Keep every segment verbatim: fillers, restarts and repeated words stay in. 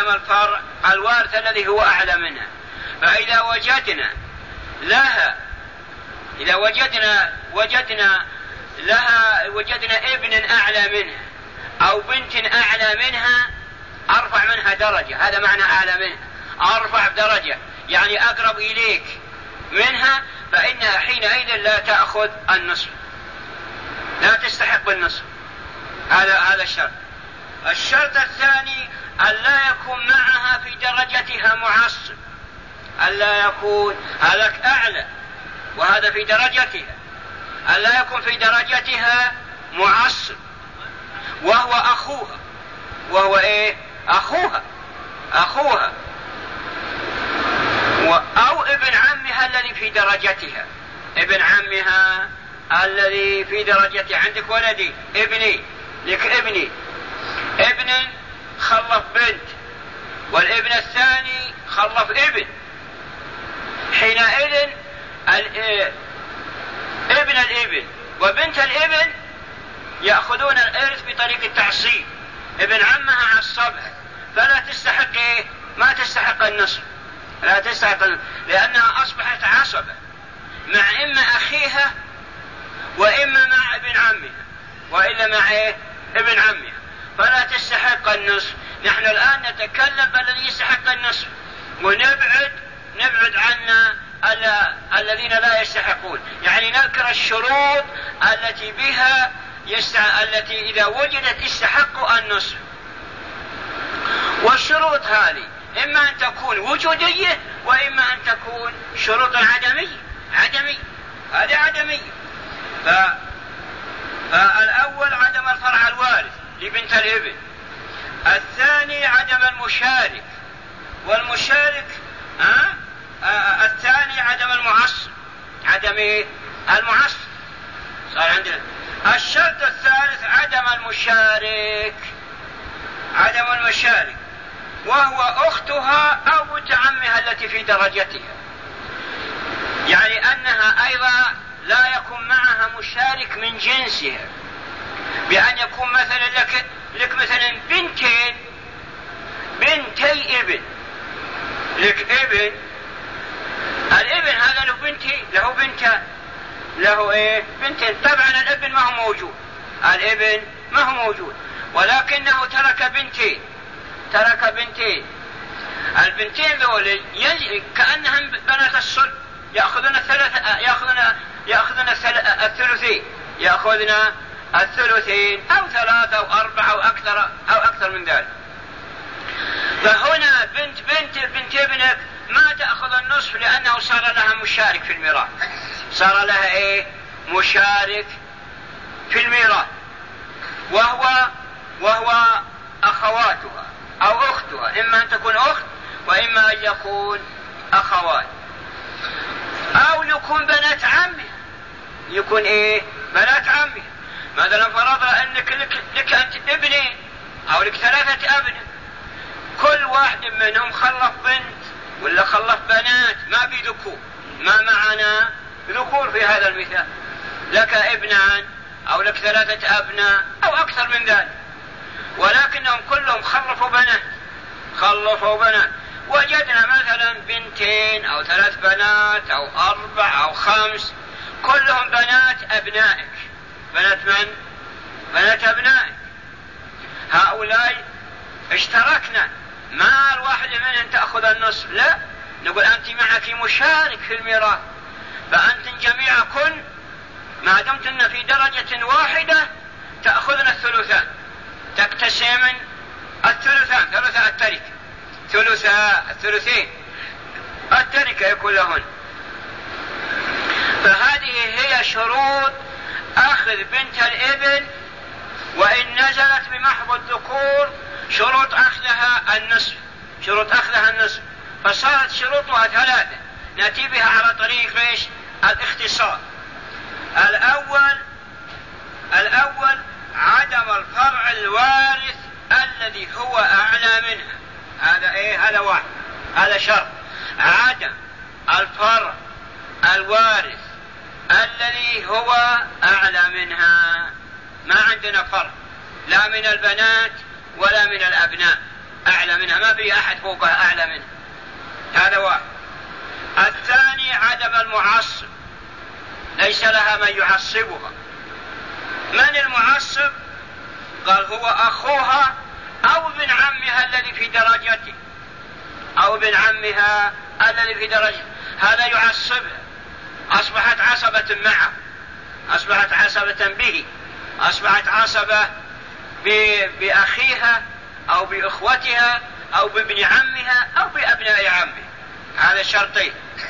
عدم الفرع الوارث الذي هو أعلى منها. فإذا وجدنا لها إذا وجدنا وجدنا لها وجدنا ابن أعلى منها أو بنت أعلى منها أرفع منها درجة، هذا معنى أعلى منها، أرفع درجة يعني أقرب إليك منها، فإنها حينئذ لا تأخذ النصف، لا تستحق بالنصف. هذا هذا الشرط. الشرط الثاني أن لا يكون معها في درجتها معصب، أن لا يكون هذاك أعلى وهذا في درجتها، أن لا يكون في درجتها معصب وهو أخوها، وهو إيه؟ أخوها أخوها أو ابن عمها الذي في درجتها، ابن عمها الذي في درجتها. عندك ولدي ابني لك ابني ابن خلف بنت والابن الثاني خلف ابن، حينئذ ابن الابن وبنت الابن يأخذون الإرث بطريق التعصيب، ابن عمها عصبها فلا تستحق إيه؟ ما تستحق النصف، لا تستحق النصف لأنها أصبحت عصبة مع إما أخيها وإما مع ابن عمها وإلا مع إيه؟ ابن عمها، فلا تستحق النصف. نحن الآن نتكلم بالذي يستحق النصف ونبعد نبعد عنا الذين لا يستحقون، يعني نذكر الشروط التي بها يستع... التي إذا وجدت استحقوا النصف. والشروط هذه إما أن تكون وجودية وإما أن تكون شروط عدمية عدمية هذه عدمية. ف... فالأول عدم الفرع الوارث لبنت الابن، الثاني عدم المشارك، والمشارك ها؟ آه الثاني عدم المعصب، عدم إيه؟ المعصب صار عندنا. الشرط الثالث عدم المشارك، عدم المشارك وهو أختها أو بنت عمها التي في درجتها، يعني أنها أيضا لا يكون معها مشارك من جنسها، بأن يكون مثلا لك, لك مثلا بنتين بنتي ابن، لك ابن الابن هذا له بنتي له بنت له ايه بنتين، طبعا الابن ما هو موجود، الابن ما هو موجود ولكنه ترك بنتين ترك بنتين البنتين ذولي كأنهم بنات الصلب، يأخذون الثلاثة يأخذون يأخذون الثلثين يأخذون الثلثين أو ثلاثة أو أربعة أو أكثر أو أكثر من ذلك. فهنا بنت بنت بنت ابنك ما تأخذ النصف لأنه صار لها مشارك في الميراث، صار لها إيه مشارك في الميراث، وهو وهو أخواتها أو أختها، إما أن تكون أخت وإما أن يكون أخوات، أو يكون بنات عمها، يكون إيه بنات عمها. مثلا فرضنا أنك لك, لك أنت ابنين أو لك ثلاثة أبناء، كل واحد منهم خلف بنت ولا خلف بنات، ما في ذكور، ما معنا ذكور في هذا المثال، لك ابنان أو لك ثلاثة أبناء أو أكثر من ذلك، ولكنهم كلهم خلفوا بنات خلفوا بنات وجدنا مثلا بنتين أو ثلاث بنات أو أربع أو خمس كلهم بنات أبنائك، بنات من؟ بنات أبنائك. هؤلاء اشتركنا، ما الواحد منهم تأخذ النصف، لا، نقول أنت معك مشارك في الميراث، فأنتم جميعكم ما دمتن في درجة واحدة تأخذن الثلثان، تقتسمن الثلثان ثلثاء التركة ثلثاء الثلثين التركة يكون لهن. فهذه هي شروط أخذ بنت الابن، وإن نزلت بمحض الذكور شروط أخذها النصف، شروط أخذها النصف. فصارت شروطها ثلاثة نأتي بها على طريق ايش؟ الاختصار. الأول الأول عدم الفرع الوارث الذي هو أعلى منها، هذا إيه؟ هذا واحد، هذا شرط، عدم الفرع الوارث الذي هو أعلى منها. ما عندنا فرع لا من البنات ولا من الأبناء، أعلى منها، ما في أحد فوقها أعلى منها. هذا واحد. الثاني عدم المعصب، ليس لها من يعصبها. من المعصب؟ قال هو أخوها أو ابن عمها الذي في درجته، أو ابن عمها الذي في درجته، هذا يعصبها، أصبحت عصبة معه، أصبحت عصبة به، أصبحت عصبة بأخيها أو بإخوتها أو بابن عمها أو بأبناء عمها. هذا شرطين.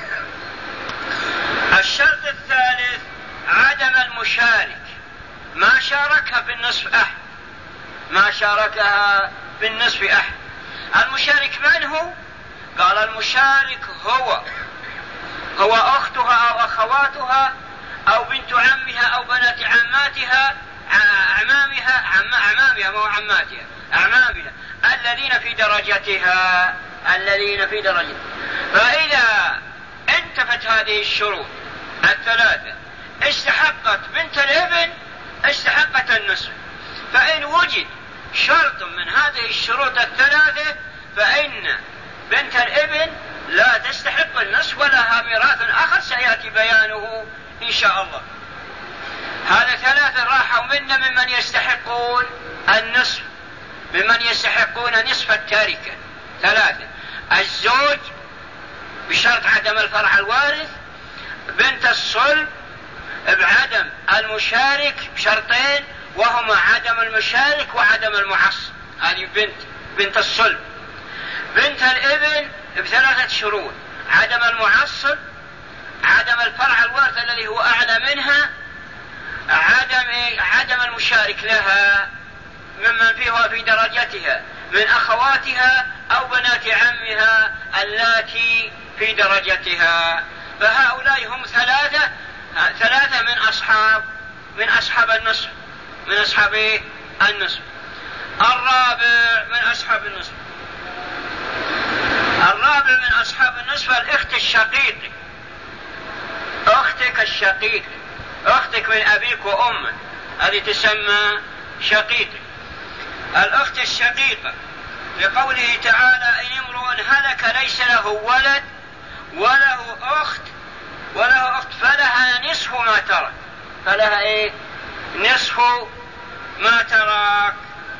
الشرط الثالث عدم المشارك، ما شاركها في النصف أحد، ما شاركها في النصف أحد. المشارك من هو؟ قال المشارك هو هو أختها أو أخواتها أو بنت عمها أو بنات عماتها، أعمامها، أعمامها مو عماتها، أعمامها الذين في درجتها، الذين في درجتها. فإذا انتفت هذه الشروط الثلاثة استحقت بنت الابن، استحقت النصف. فإن وجد شرط من هذه الشروط الثلاثة فإن بنت الابن لا تستحق النصف ولها ميراث آخر سيأتي بيانه إن شاء الله. هذا ثلاثة راحوا منا ممن يستحقون النصف، ممن يستحقون نصف التركة. ثلاثة: الزوج بشرط عدم الفرع الوارث، بنت الصلب بعدم المشارك بشرطين وهما عدم المشارك وعدم المعصب. هذه بنت بنت الصلب. بنت الابن بثلاثة شروط: عدم المعصب، عدم الفرع الوارث الذي هو أعلى منها، عدم عدم المشارك لها ممن فيها في درجتها من أخواتها أو بنات عمها اللاتي في درجتها. فهؤلاء هم ثلاثة ثلاثة من أصحاب من أصحاب النصف، من أصحاب النصف. الرابع من أصحاب النصف الرابع من أصحاب النصف الأخت الشقيقة، أختك الشقيقة، أختك من أبيك وأمك، هذه تسمى شقيقة. الأخت الشقيقة لقوله تعالى: إن امرؤ هلك ليس له ولد وله أخت وله أخت فلها نصف ما ترك، فلها إيه؟ نصف ما ترك.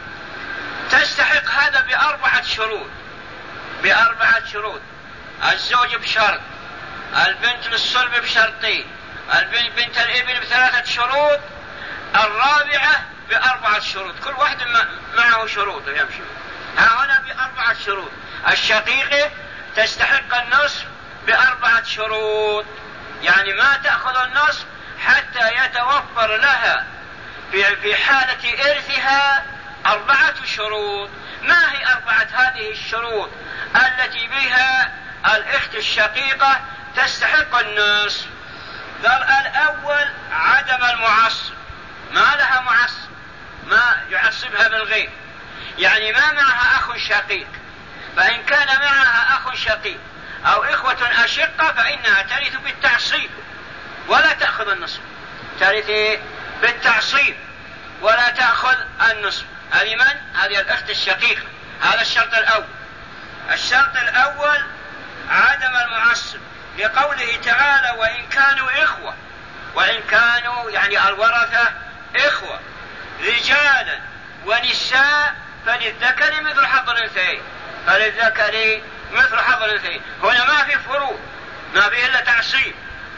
تستحق هذا بأربعة شروط، بأربعة شروط: الزوج بشرط، البنت للصلب بشرطين، البنت بنت الابن بثلاثة شروط، الرابعة بأربعة شروط، كل واحد معه شروط يمشي. ها هنا بأربعة شروط. الشقيقة تستحق النصف بأربعة شروط، يعني ما تأخذ النصف حتى يتوفر لها في في حالة إرثها أربعة شروط. ما هي أربعة هذه الشروط التي بها الأخت الشقيقة تستحق النصف؟ قال: الأول عدم المعصب، ما لها معصب، ما يعصبها بالغير، يعني ما معها أخ شقيق، فإن كان معها أخ شقيق أو إخوة أشقة فإنها ترث بالتعصيب ولا تأخذ النصف، ترث بالتعصيب ولا تأخذ النصف. هذه من؟ هذه الأخت الشقيقة. هذا الشرط الأول. الشرط الأول عدم المعصب لقوله تعالى: وإن كانوا إخوة، وإن كانوا يعني الورثة إخوة رجالا ونساء فللذكر مثل حظ الأنثيين، فللذكر مثل حظ الأنثيين. هنا ما في فروض، ما فيه إلا تعصيب،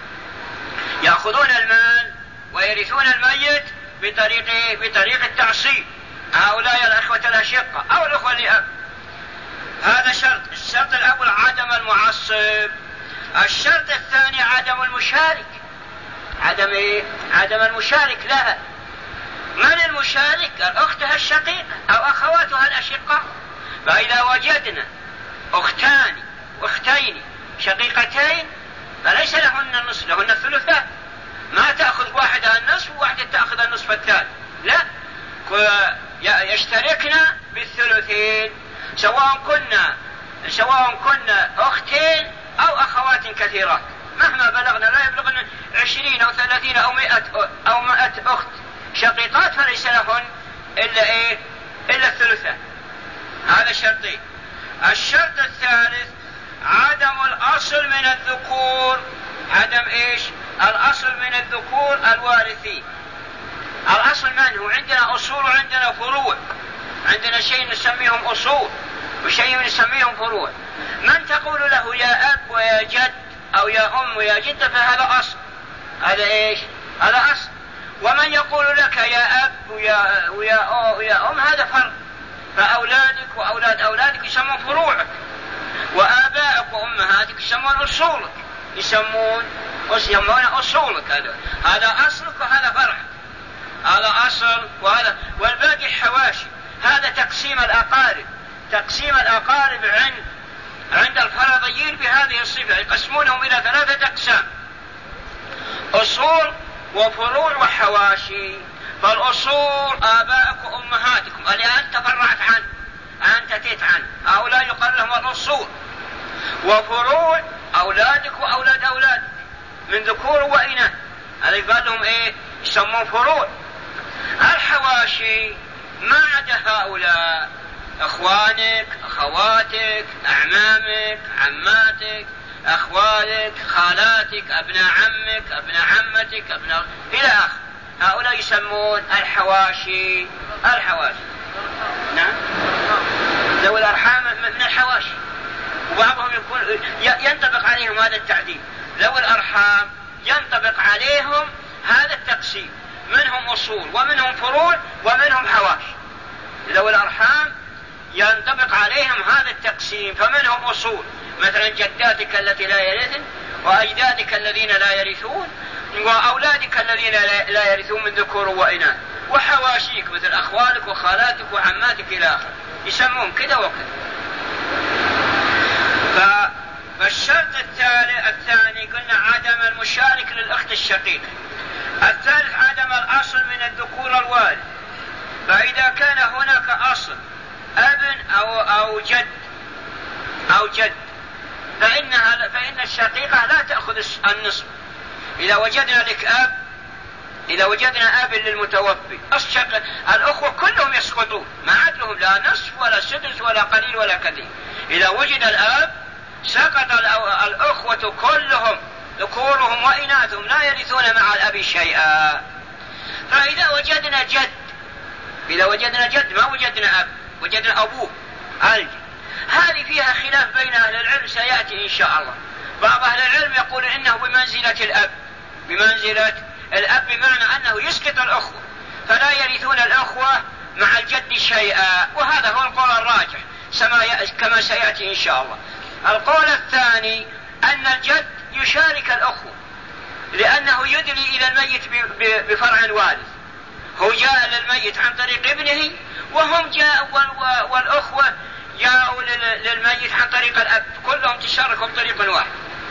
يأخذون المال ويرثون الميت بطريق بطريق التعصيب، هؤلاء الأخوة الأشقة أو الأخوة لأب. هذا شرط. الشرط الأول عدم المعصب. الشرط الثاني عدم المشارك، عدم إيه؟ عدم المشارك لها. من المشارك؟ أختها الشقيقة أو أخواتها الأشقاء. فإذا وجدنا أختان أختين شقيقتين فليس لهن النصف، لهن الثلثان. ما تأخذ واحدة النصف وواحدة تأخذ النصف الثاني، لا، يشتركنا بالثلثين سواء كنا سواء كنا أختين أو أخوات كثيرات، مهما بلغنا، لا يبلغن عشرين أو ثلاثين أو مئة أو مئة أخت شقيقات فليس لهن إلا إيه؟ إلا الثلثان. هذا شرطين. الشرط الثالث عدم الأصل من الذكور. عدم إيش؟ الأصل من الذكور الوارثين. الأصل من هو؟ عندنا أصول وعندنا فروع. عندنا شيء نسميهم أصول وشيء نسميهم فروع. من تقول له يا أب ويا جد أو يا أم ويا جدة فهذا أصل. هذا إيش؟ هذا أصل. ومن يقول لك يا أب ويا, ويا, أو ويا أم هذا فرق. فأولادك وأولاد أولادك يسمون فروعك، وآبائك وأمهاتك يسمون أصولك، يسمون يسمون أصولك. هذا هذا أصلك وهذا فرعك. هذا أصل وهذا، والباقي حواشي. هذا تقسيم الأقارب. تقسيم الأقارب عند عند الفرضيين بهذه الصفة، يقسمونهم إلى ثلاثة أقسام: أصول وفروع وحواشي. فالأصول آبائك وأمهاتكم اللي أنت فرعت عنه، أنت تيت عنه، هؤلاء يقال لهم الأصول. وفروع أولادك وأولاد أولادك من ذكور وإناث، هذا يقال لهم إيه؟ يسمون فروع. الحواشي ما عدا هؤلاء: أخوانك، أخواتك، أعمامك، عماتك، أخوالك، خالاتك، أبناء عمك، أبناء عمتك، أبناء إلى آخر. هؤلاء يسمون الحواشي. الحواشي نعم، ذوي الأرحام من الحواشي. وبعضهم يكون ينطبق عليهم هذا التعديل. ذوي الأرحام ينطبق عليهم هذا التقسيم، منهم أصول ومنهم فروع ومنهم حواشي. ذوي الأرحام ينطبق عليهم هذا التقسيم، فمنهم أصول مثلا جداتك التي لا يرثن، وأجدادك الذين لا يرثون، وأولادك الذين لا يرثون من ذكور وإناث، وحواشيك مثل أخوالك وخالاتك وعماتك إلى آخر، يسمون كذا وكذا. فالشرط الثالث الثاني قلنا عدم المشارك للأخت الشقيقة. الثالث عدم الأصل من الذكور الوارث. فإذا كان هناك أصل ابن أو أو جد أو جد فإنها فإن الشقيقة لا تأخذ النصف. إذا وجدنا لك أب إذا وجدنا أب للمتوفي، الأخوة كلهم يسقطون، ما عاد لهم لا نصف ولا سدس ولا قليل ولا كثير. إذا وجد الأب سقط الأخوة كلهم ذكورهم وإناثهم، لا يرثون مع الأب شيئا. فإذا وجدنا جد إذا وجدنا جد ما وجدنا أب، وجدنا أبوه الجد، هذه فيها خلاف بين أهل العلم سيأتي إن شاء الله. بعض أهل العلم يقول إنه بمنزلة الأب بمنزلة الأب بمعنى أنه يسقط الأخوة، فلا يرثون الأخوة مع الجد شيئا، وهذا هو القول الراجح كما سيأتي إن شاء الله. القول الثاني أن الجد يشارك الأخوة، لأنه يدلي إلى الميت بفرع وارث. هو جاء للميت عن طريق ابنه، وهم جاءوا والأخوة جاءوا للميت عن طريق الأب، كلهم تشاركوا بطريق واحد.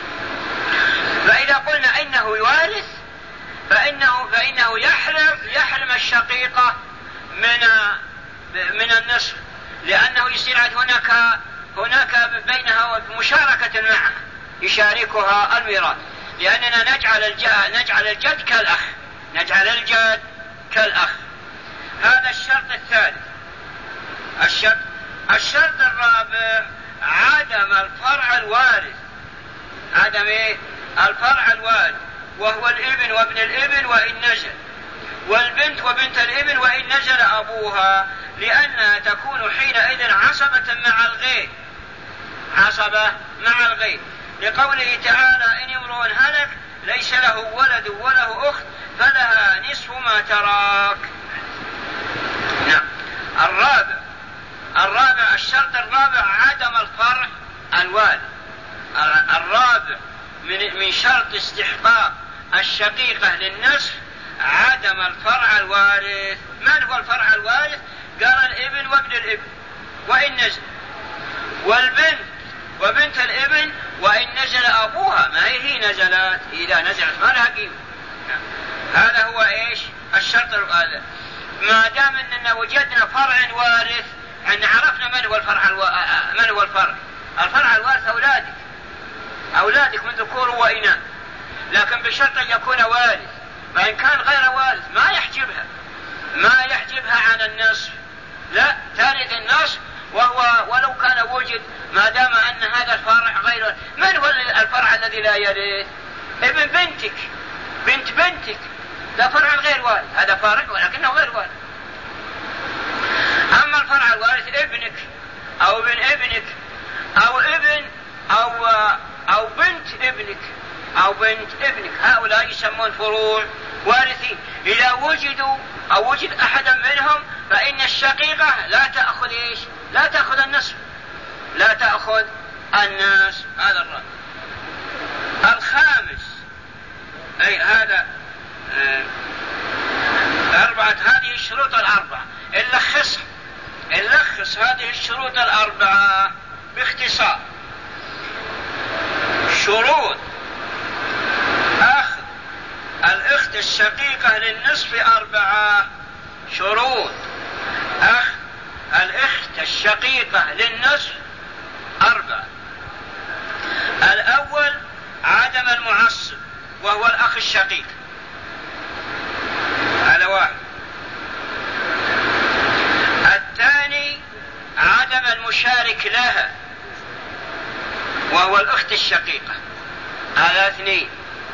فإذا قلنا إنه يوارث فإنه, فإنه يحرم, يحرم الشقيقة من, من النصف، لأنه يصير هناك, هناك بينها مشاركة معها يشاركها الميراث، لأننا نجعل الجد, نجعل الجد كالأخ نجعل الجد كالأخ. هذا الشرط الثالث. الشرط, الشرط الرابع عدم الفرع الوارث. عدم إيه؟ الفرع الوارث، وهو الابن وابن الابن وإن نزل، والبنت وبنت الابن وإن نزل أبوها، لأنها تكون حينئذ عصبة مع الغير عصبة مع الغير لقوله تعالى: إن امرؤ هلك ليس له ولد وله أخت فلها نصف ما ترك. نعم. الرابع الرابع الشرط الرابع عدم الفرع الوارث. الرابع من من شرط استحقاق الشقيقة للنصف عدم الفرع الوارث. من هو الفرع الوارث؟ قال الابن وابن الابن وإن نزل، والبنت وبنت الابن وإن نزل أبوها، ما هي هي نزلت، إذا نزلت ما لها قيمة. هذا هو إيش الشرط هذا. ما دام أننا وجدنا فرع وارث، أن عرفنا من هو الفرع الو... من هو الفرع الفرع الوارث أولادك أولادك من ذكور وإناث، لكن بشرط أن يكون وارث. فإن كان غير وارث ما يحجبها ما يحجبها عن النصف، لا ترث النصف، وهو لا يرث؟ ابن بنتك، بنت بنتك، ده فرع غير وارث، هذا فرع ولكنه غير وارث. أما الفرع الوارث ابنك أو ابن ابنك أو ابن أو أو بنت ابنك أو بنت ابنك، هؤلاء يسمون فروع وارثين. إذا وجدوا أو وجد أحدا منهم فإن الشقيقة لا تأخذ إيش؟ لا تأخذ النصف، لا تأخذ النصف. هذا الرابع. الخامس أي هذا آه أربعة، هذه الشروط الأربعة نلخصها، نلخص هذه الشروط الأربعة باختصار. شروط أخذ الأخت الشقيقة للنصف أربعة. شروط أخذ الأخت الشقيقة للنصف أربعة. الأول عدم المعصب وهو الأخ الشقيق، هذا واحد. الثاني عدم المشارك لها وهو الأخت الشقيقة، هذا اثنين.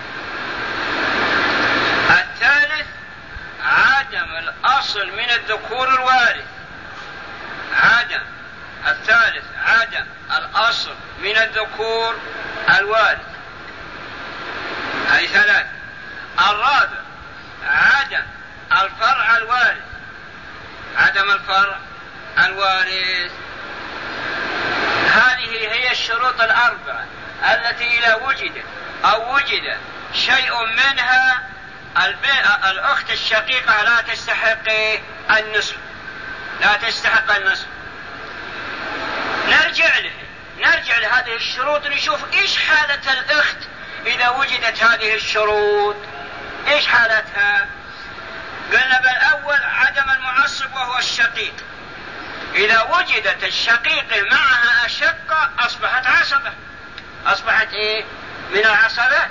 الثالث عدم الأصل من الذكور الوارث، عدم الثالث عدم الأصل من الذكور الوارث، هذه ثلاث. الرابع عدم الفرع الوارث، عدم الفرع الوارث. هذه هي الشروط الأربعة التي إذا وجد أو وجد شيء منها الأخت الشقيقة لا تستحق النصف، لا تستحق النصف. نرجع له نرجع لهذه الشروط نشوف إيش حالة الأخت إذا وجدت هذه الشروط، إيش حالتها. قلنا بالأول عدم المعصب وهو الشقيق. إذا وجدت الشقيقة معها أشقة أصبحت عصبة، أصبحت إيه؟ من العصبة.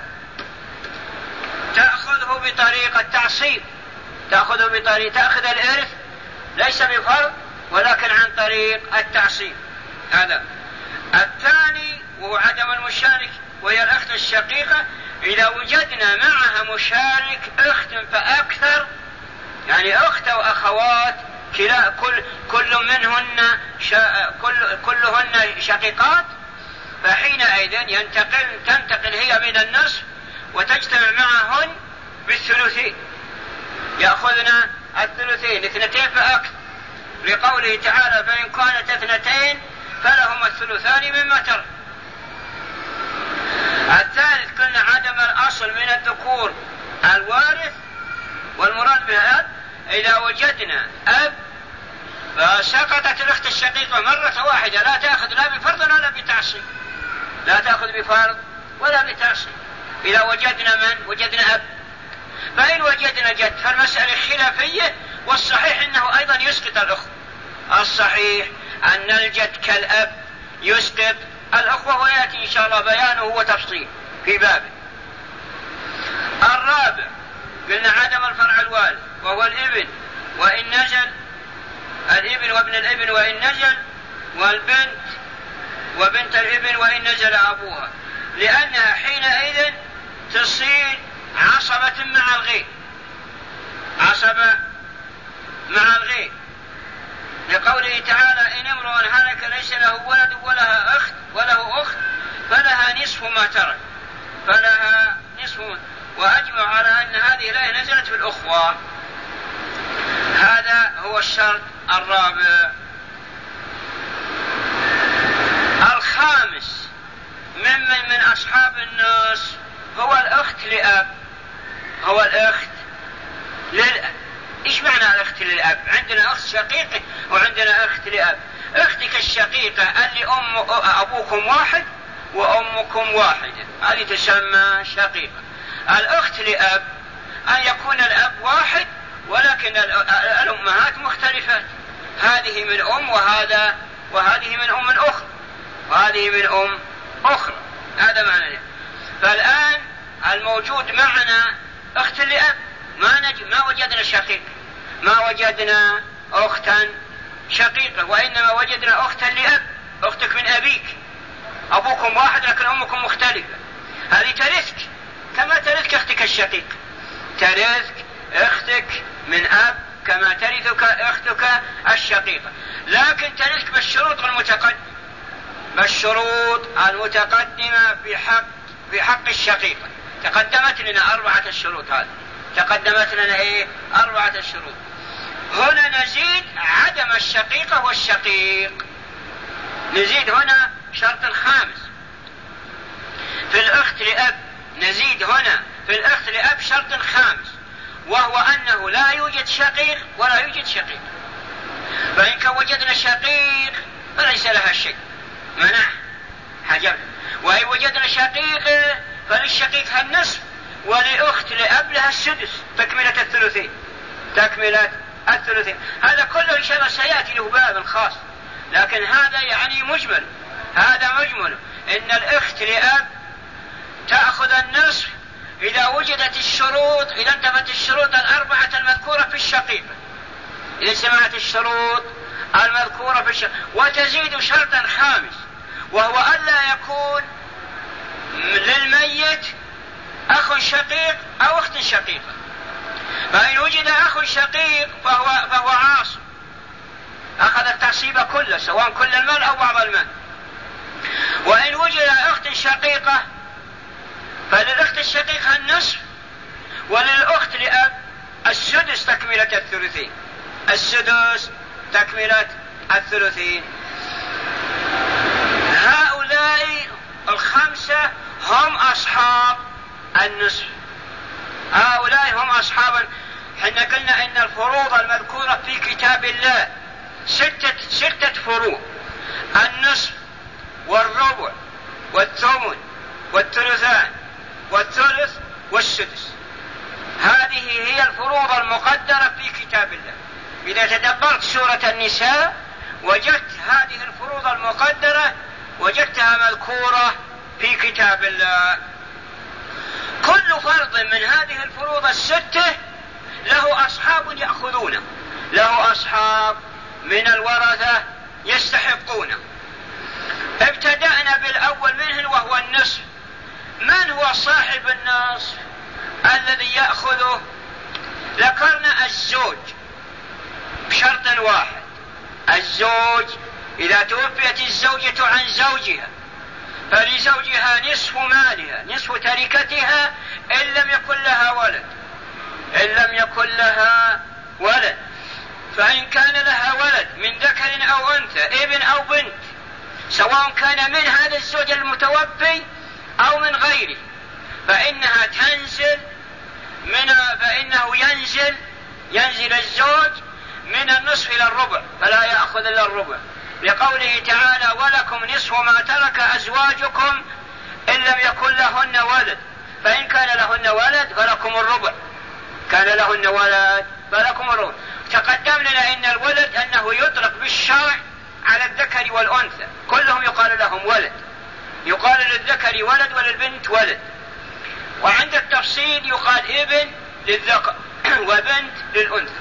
تأخذه بطريقة التعصيب، تأخذه بطريقة تأخذ الإرث ليس بفرض ولكن عن طريق التعصيب. هذا. الثاني وهو عدم المشارك وهي الأخت الشقيقة. إذا وجدنا معها مشارك أخت فأكثر، يعني أخت وأخوات كلا كل كل منهن شا كل كلهن شقيقات، فحينئذ ينتقل تنتقل هي من النصف وتجتمع معهن بالثلثين، يأخذنا الثلثين اثنتين فأكثر، لقوله تعالى فإن كانت اثنتين فلهما الثلثان مما ترك. الثالث قلنا عدم الأصل من الذكور الوارث، والمراد بها أب. إذا وجدنا أب فسقطت الأخت الشقيقة مرة واحدة، لا تأخذ لا بفرض ولا بتعصيب، لا تأخذ بفرض ولا بتعصيب. إذا وجدنا من وجدنا أب. فإن وجدنا جد فالمسألة خلافية، والصحيح أنه أيضا يسقط الأخ. الصحيح أن الجد كالأب يسقط الأخوة، ويأتي إن شاء الله بيانه وتفصيل في بابه. الرابع قلنا عدم الفرع الوارث وهو الابن وإن نزل، الابن وابن الابن وإن نزل، والبنت وبنت الابن وإن نزل أبوها، لأنها حينئذ تصير عصبة مع الغير، عصبة مع الغير، لقوله تعالى إن امرؤ هلك ليس له ولد ولها أخت وله أخت فلها نصف ما ترك، فلها نصف. وأجمع على أن هذه الآية نزلت في الأخوة. هذا هو الشرط الرابع. الخامس ممن من أصحاب النص هو الأخت لأب، هو الأخت للأب. إيش معنى الأخت للأب؟ عندنا أخت شقيقة وعندنا أخت لأب. أختك الشقيقة اللي أم أبوكم واحد وأمكم واحدة، هذه تسمى شقيقة. الأخت لأب أن يكون الأب واحد ولكن الأمهات مختلفات، هذه من أم وهذا وهذه من أم أخرى وهذه من أم أخرى، هذا معنى. فالآن الموجود معنا أخت لأب، ما نج... ما وجدنا شقيق، ما وجدنا أختا شقيقة، وإنما وجدنا أختا لأب، أختك من أبيك، أبوكم واحد لكن أمكم مختلفة. هذه ترثك كما ترثك أختك الشقيق، ترثك أختك من أب كما ترثك أختك الشقيقة، لكن ترثك بالشروط المتقدمة، بالشروط المتقدمة في حق في حق الشقيقة. تقدمت لنا أربعة الشروط، هذه تقدمت لنا إيه؟ أربعة الشروط. هنا نزيد عدم الشقيقة والشقيق، نزيد هنا شرط الخامس في الأخت لأب، نزيد هنا في الأخت لأب شرط خامس، وهو أنه لا يوجد شقيق ولا يوجد شقيق. فإن كان وجدنا شقيق فليس لها شيء، منع حجب. وإن وجدنا شقيق فللشقيق النصف، ولأخت لأب لها السدس، تكملة الثلثين، تكملة الثلثين. هذا كله إن شاء الله سيأتي له باب خاص، لكن هذا يعني مجمل، هذا مجمل إن الأخت لأب تأخذ النصف إذا وجدت الشروط، إذا انتفت الشروط الأربعة المذكورة في الشقيقة، إذا سمعت الشروط المذكورة في الشقيقة. وتزيد شرطا خامس، وهو ألا يكون للميت أخ شقيق أو أخت شقيقة. فإن وجد أخ شقيق فهو, فهو عاصب، أخذ التعصيب كله، سواء كل المال أو بعض المال. وإن وجد أخت شقيقة فللأخت الشقيقة النصف، وللأخت لأب السدس تكملة الثلثين، السدس تكملة الثلثين. هؤلاء الخمسة هم أصحاب النصف، هؤلاء هم أصحاب. حنا قلنا إن الفروض المذكورة في كتاب الله ستة, ستة فروض: النصف والربع والثمن والثلثان والثلث والسدس. هذه هي الفروض المقدرة في كتاب الله. إذا تدبرت سورة النساء وجدت هذه الفروض المقدرة، وجدتها مذكورة في كتاب الله. كل فرض من هذه الفروض الستة له أصحاب يأخذونه، له أصحاب من الورثة يستحقونه. ابتدأنا بالأول منه وهو النصف. من هو صاحب النصف الذي يأخذه؟ ذكرنا الزوج بشرط واحد: الزوج إذا توفيت الزوجة عن زوجها فلزوجها نصف مالها، نصف تركتها، إن لم يكن لها ولد، إن لم يكن لها ولد. فإن كان لها ولد من ذكر أو أنثى، ابن أو بنت، سواء كان من هذا الزوج المتوفي أو من غيره، فإنها تنزل من فإنه ينزل ينزل الزوج من النصف إلى الربع، فلا يأخذ إلا الربع، لقوله تعالى: ولكم نصف ما ترك أزواجكم إن لم يكن لهن ولد، فإن كان لهن ولد فلكم الربع، كان لهن ولد فلكم الربع. تقدم لنا إن الولد أنه يطلق بالشرع على الذكر والأنثى، كلهم يقال لهم ولد، يقال للذكر ولد وللبنت ولد. وعند التفصيل يقال ابن للذكر وبنت للأنثى.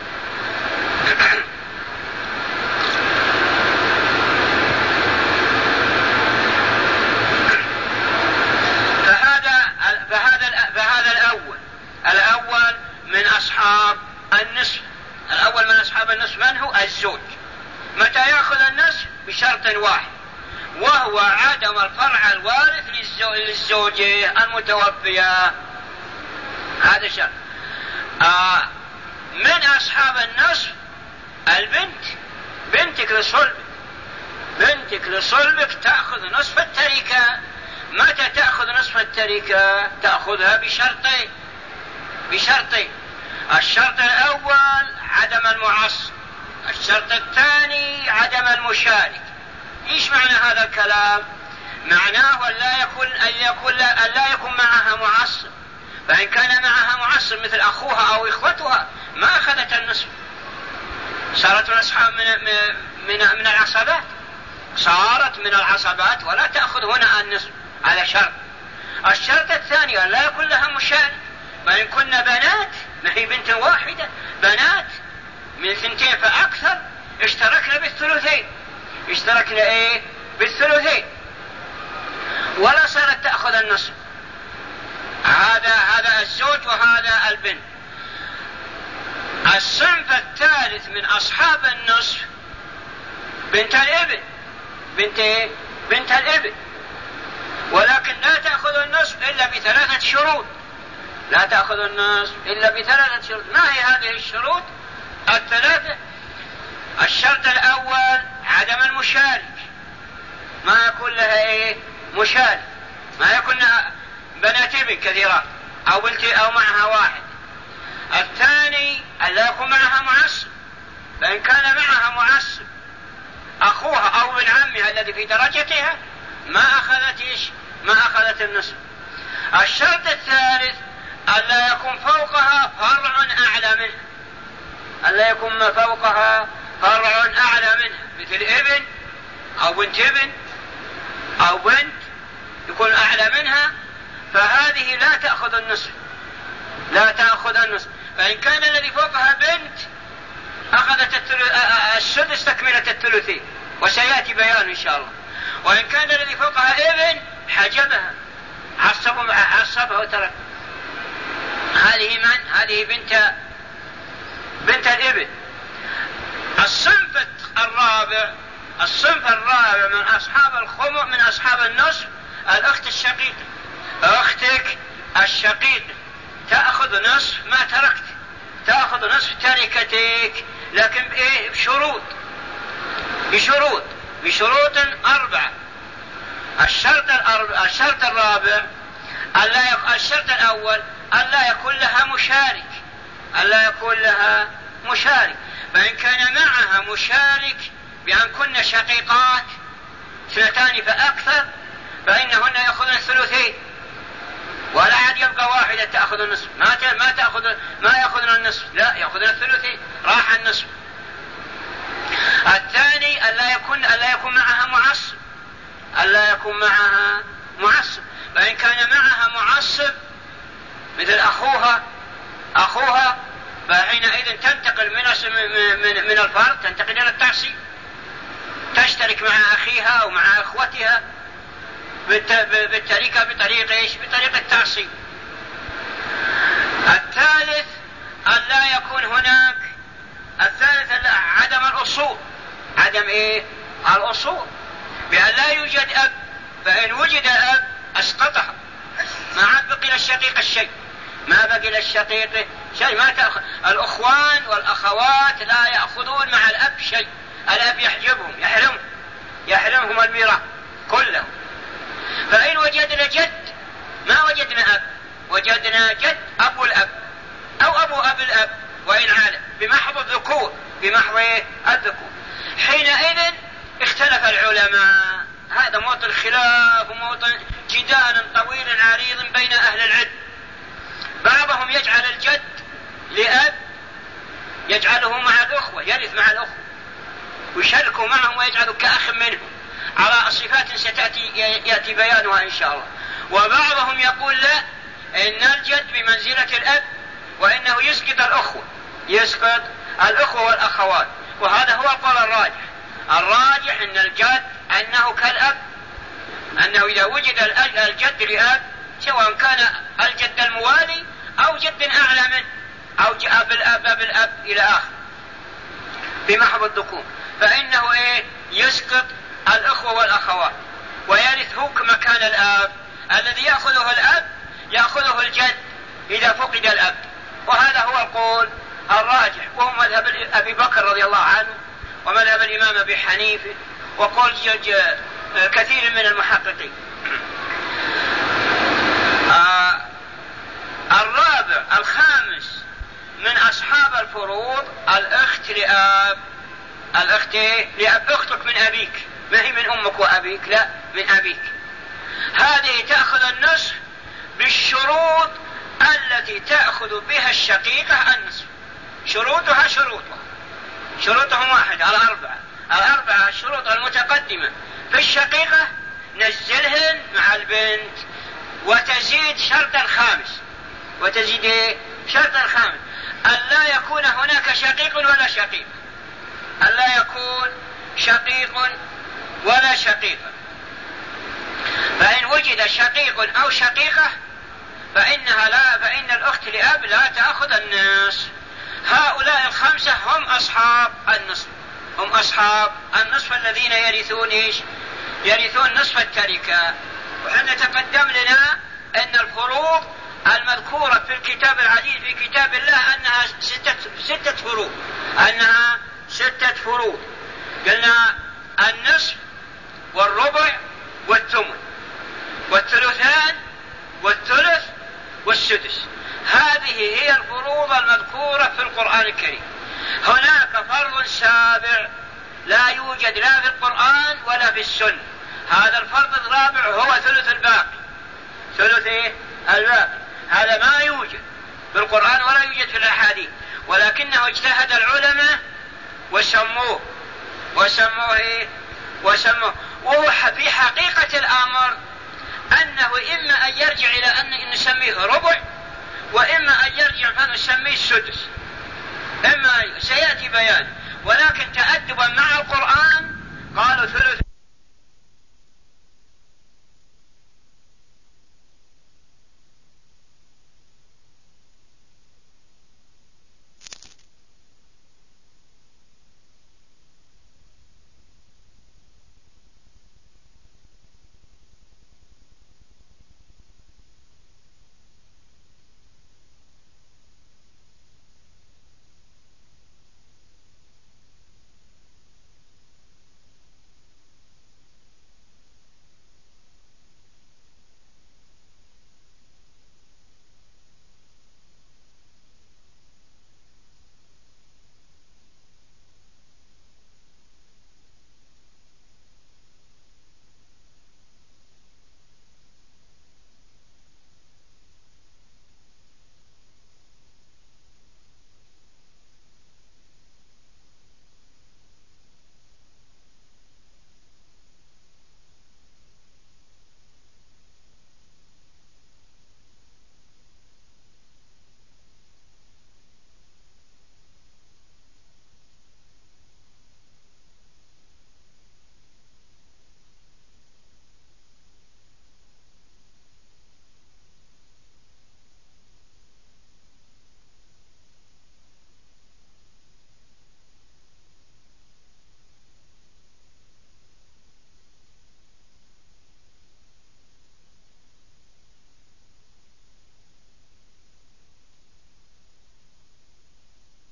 فهذا فهذا فهذا الأول الأول من أصحاب النصف. الأول من أصحاب النصف من هو؟ الزوج. متى يأخذ النصف؟ بشرط واحد، وهو عدم الفرع الوارث للزوجة المتوفية. هذا شرط. آه من أصحاب النصف البنت، بنتك لصلبك، بنتك لصلبك تأخذ نصف التركة. متى تأخذ نصف التركة؟ تأخذها بشرطين بشرطين الشرط الأول عدم المعصب، الشرط الثاني عدم المشارك. إيش معنى هذا الكلام؟ معناه أن لا يكون أن يكون لا, أن لا يكون معها معصب، فإن كان معها معصب مثل أخوها أو إخوتها ما أخذت النصف، صارت من أصحاب من من من العصبات، صارت من العصبات ولا تأخذ هنا النصف على شرط. الشرط الثاني أن لا يكون لها مشارك، فإن كنا بنات، ما هي بنت واحدة، بنات من ثنتين فأكثر اشتركنا بالثلثين، اشتركنا ايه بالثلثين، ولا صارت تأخذ النصف، هذا هذا الزوج وهذا البنت. الصنف الثالث من أصحاب النصف بنت الابن. بنت إيه؟ بنت الابن، ولكن لا تأخذ النصف إلا بثلاثة شروط. لا تأخذ النصف إلا بثلاثة شروط. ما هي هذه الشروط الثلاثة؟ الشرط الأول عدم المشارك، ما يكون لها إيه؟ مشارك، ما يكون بنات ابن كثيرة أو بنت أو معها واحد. الثاني ألا يكون معها معصب، فإن كان معها معصب أخوها أو ابن عمها الذي في درجتها ما أخذت إيش؟ ما أخذت النصف. الشرط الثالث ألا يكون فوقها فرع أعلى منها، ألا يكون ما فوقها فرع أعلى منها، مثل ابن أو بنت ابن أو بنت يكون أعلى منها، فهذه لا تأخذ النصف، لا تأخذ النصف. فإن كان الذي فوقها بنت أخذت السدس تكملة الثلثين، وسيأتي بيان إن شاء الله. وإن كان الذي فوقها ابن حجبها، عصبها عصبها وترك. هذه من؟ هذه بنت بنت الابن. الصنف الرابع الصنف الرابع من أصحاب الخمر من أصحاب النصف الأخت الشقيقة. أختك الشقيقة تأخذ نصف ما تركت، تأخذ نصف تركتك، لكن بإيه؟ بشروط بشروط بشروط أربعة. الشرط الأربع الشرط الرابع ألا يك... الشرط الأول ألا يكون لها مشارك، ألا يكون لها مشارك. فإن كان معها مشارك بأن كن شقيقات اثنتان فأكثر فإنهن يأخذن الثلثين، ولا عاد يبقى واحدة تأخذ النصف، ما ما تأخذ ما يأخذن النصف، لا يأخذن الثلثين، راح النصف. الثاني ألا يكون ألا يكون معها معصب، ألا يكون معها معصب. فإن كان معها معصب مثل أخوها أخوها فحينئذ تنتقل من من من الفرد تنتقل إلى التعصيب، تشترك مع أخيها أو مع أخوتها بالتركة بطريقة إيش؟ بطريقة التعصيب. الثالث ألا يكون هناك الثالث ألا عدم الأصول، عدم إيه؟ الأصول، بأن لا يوجد أب، فإن وجد أب أسقطها، ما عاد بقي للشقيق الشيء، ما بقي للشقيق شيء، ما تأخذ. الأخوان والأخوات لا يأخذون مع الأب شيء، الأب يحجبهم يحرمهم يحرمهم الميراث كلهم. فإن وجدنا جد ما وجدنا أب، وجدنا جد أبو الأب أو أبو أب الأب وإن عالم بمحض الذكور بمحض الذكور، حينئذ اختلف العلماء. هذا موطن خلاف وموطن جدال طويل عريض بين أهل العلم. بعضهم يجعل الجد لأب يجعله مع الأخوة، يرث مع الأخوة ويشاركوا معهم ويجعله كأخ منهم على صفات ستأتي يأتي بيانها إن شاء الله. وبعضهم يقول لا، إن الجد بمنزلة الأب وإنه يسقط الأخوة يسقط الأخوة والأخوات، وهذا هو القول الراجح. الراجح أن الجد أنه كالأب، أنه إذا وجد الجد لأب سواء كان الجد الموالي أو جد أعلى منه أو أب الأب أب الأب إلى آخر بمحض الذكور، فإنه إيه؟ يسقط الأخوة والأخوات ويرثه مكان الأب. الذي يأخذه الأب يأخذه الجد إذا فقد الأب، وهذا هو القول الراجح، وهو مذهب أبي بكر رضي الله عنه ومذهب الإمام أبي حنيفة وقول كثير من المحققين. آه الرابع الخامس من أصحاب الفروض الأخت لأب. الأخت لأب، أختك من أبيك، ما هي من أمك وأبيك، لا من أبيك. هذه تأخذ النصف بالشروط التي تأخذ بها الشقيقة النصف. شروطها شروطها شروطهم واحد على أربعة. الأربعة الشروط المتقدمة في الشقيقة نزلهن مع البنت، وتزيد شرطا خامس وتزيد شرطا خامس ألا يكون هناك شقيق ولا شقيق، ألا يكون شقيق ولا شقيقة. فإن وجد شقيق أو شقيقة فإنها لا فإن الأخت لأب لا تأخذ النصف. هؤلاء الخمسة هم أصحاب النصف، هم أصحاب النصف الذين يرثون إيش؟ يرثون نصف التركة. وحنا تقدم لنا أن الفروض المذكورة في الكتاب العزيز في كتاب الله أنها ستة, ستة فروض، أنها ستة فروض. قلنا النصف والربع والثمن والثلثان والثلث والسدس، هذه هي الفروض المذكورة في القرآن الكريم. هناك فرض سابع لا يوجد لا في القرآن ولا في السنة، هذا الفرض الرابع هو ثلث الباقي، ثلث إيه؟ الباقي، هذا ما يوجد في القرآن ولا يوجد في الأحاديث، ولكنه اجتهد العلماء وسموه وسموه إيه؟ وسموه وهو في حقيقة الأمر أنه إما أن يرجع إلى أن نسميه ربع، وإما أن يرجع فنسميه السدس، إما سيأتي بيان. ولكن تأدب